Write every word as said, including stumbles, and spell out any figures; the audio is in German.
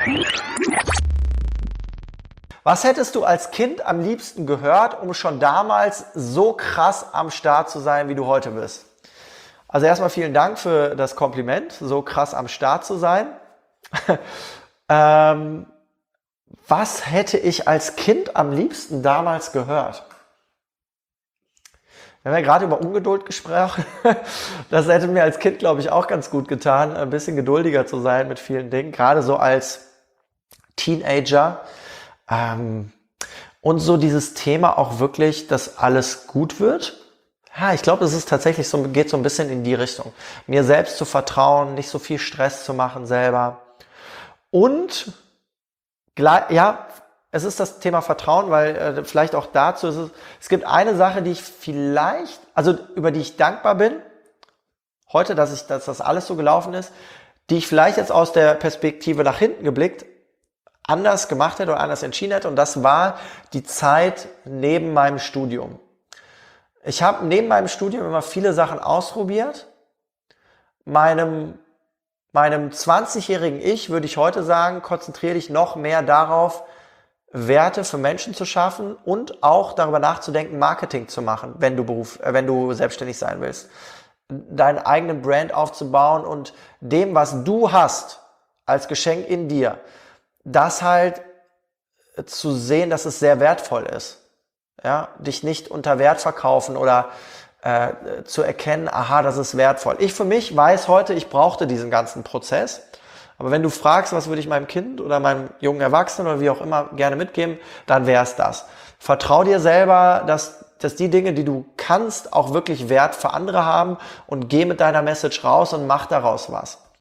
Was hättest du als Kind am liebsten gehört, um schon damals so krass am Start zu sein, wie du heute bist? Also erstmal vielen Dank für das Kompliment, so krass am Start zu sein. ähm, was hätte ich als Kind am liebsten damals gehört? Wir haben ja gerade über Ungeduld gesprochen. Das hätte mir als Kind, glaube ich, auch ganz gut getan, ein bisschen geduldiger zu sein mit vielen Dingen, gerade so als Teenager. Ähm, und so dieses Thema auch wirklich, dass alles gut wird. Ja, ich glaube, es ist tatsächlich so, geht so ein bisschen in die Richtung. Mir selbst zu vertrauen, nicht so viel Stress zu machen selber. Und, ja, es ist das Thema Vertrauen, weil äh, vielleicht auch dazu ist es, es gibt eine Sache, die ich vielleicht, also über die ich dankbar bin, heute, dass ich, dass das alles so gelaufen ist, die ich vielleicht jetzt aus der Perspektive nach hinten geblickt anders gemacht hätte oder anders entschieden hätte, und das war die Zeit neben meinem Studium. Ich habe neben meinem Studium immer viele Sachen ausprobiert. Meinem, meinem zwanzigjährigen Ich würde ich heute sagen, konzentriere dich noch mehr darauf, Werte für Menschen zu schaffen und auch darüber nachzudenken, Marketing zu machen, wenn du Beruf, äh, wenn du selbstständig sein willst. Deinen eigenen Brand aufzubauen und dem, was du hast, als Geschenk in dir, das halt zu sehen, dass es sehr wertvoll ist. Ja, dich nicht unter Wert verkaufen oder äh, zu erkennen, aha, das ist wertvoll. Ich für mich weiß heute, ich brauchte diesen ganzen Prozess. Aber wenn du fragst, was würde ich meinem Kind oder meinem jungen Erwachsenen oder wie auch immer gerne mitgeben, dann wäre es das. Vertrau dir selber, dass, dass die Dinge, die du kannst, auch wirklich Wert für andere haben, und geh mit deiner Message raus und mach daraus was.